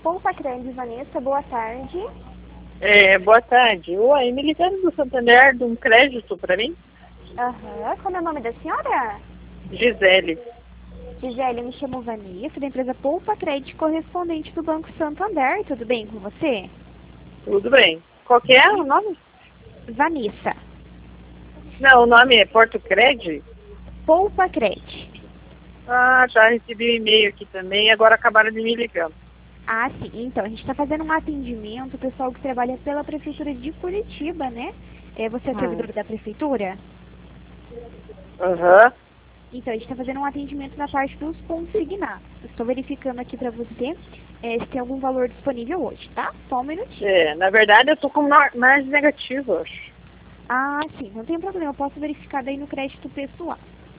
Poupa Crédito, Vanessa, boa tarde. Boa tarde. Oi, me ligando do Santander de um crédito para mim? Aham, qual é o nome da senhora? Gisele. Gisele, eu me chamo Vanessa, da empresa Poupa Crédito, correspondente do Banco Santander. Tudo bem com você? Tudo bem. Qual que é o nome? Vanessa. Não, o nome é Porto Cred? Poupa Crédito. Ah, já recebi um e-mail aqui também e agora acabaram de me ligando. Ah, sim. Então, a gente está fazendo um atendimento, o pessoal que trabalha pela Prefeitura de Curitiba, né? Você é servidor da Prefeitura? Aham. Então, a gente está fazendo um atendimento na parte dos consignados. Estou verificando aqui para você se tem algum valor disponível hoje, tá? Só um minutinho. Na verdade eu tô com mais negativo, acho. Ah, sim, não tem problema. Eu posso verificar daí no crédito pessoal.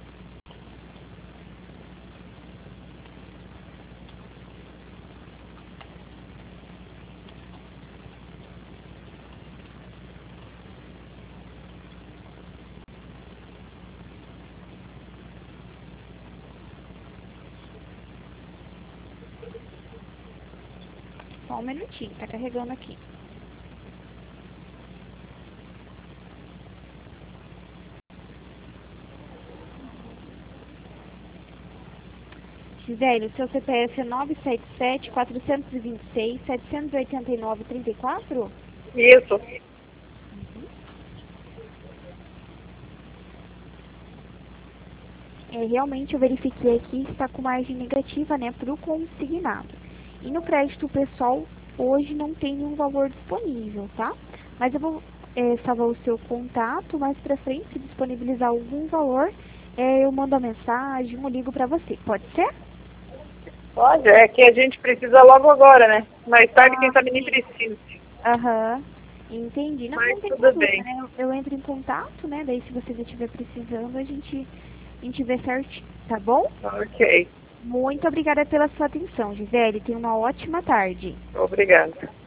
Só um minutinho, tá carregando aqui. Gisele, o seu CPF é 977-426-789-34? Isso. Realmente eu verifiquei aqui, está com margem negativa, né, para o consignado. E no crédito pessoal, hoje não tem nenhum valor disponível, tá? Mas eu vou salvar o seu contato, mais pra frente, se disponibilizar algum valor, eu mando a mensagem, eu ligo pra você, pode ser? Pode, é que a gente precisa logo agora, né? Mais tarde, quem sabe nem precisa. Aham, entendi. Não, Mas não tem tudo problema, bem. né? Eu entro em contato, né? Daí se você já estiver precisando, a gente vê certinho, tá bom? Ok. Muito obrigada pela sua atenção, Gisele. Tenha uma ótima tarde. Obrigada.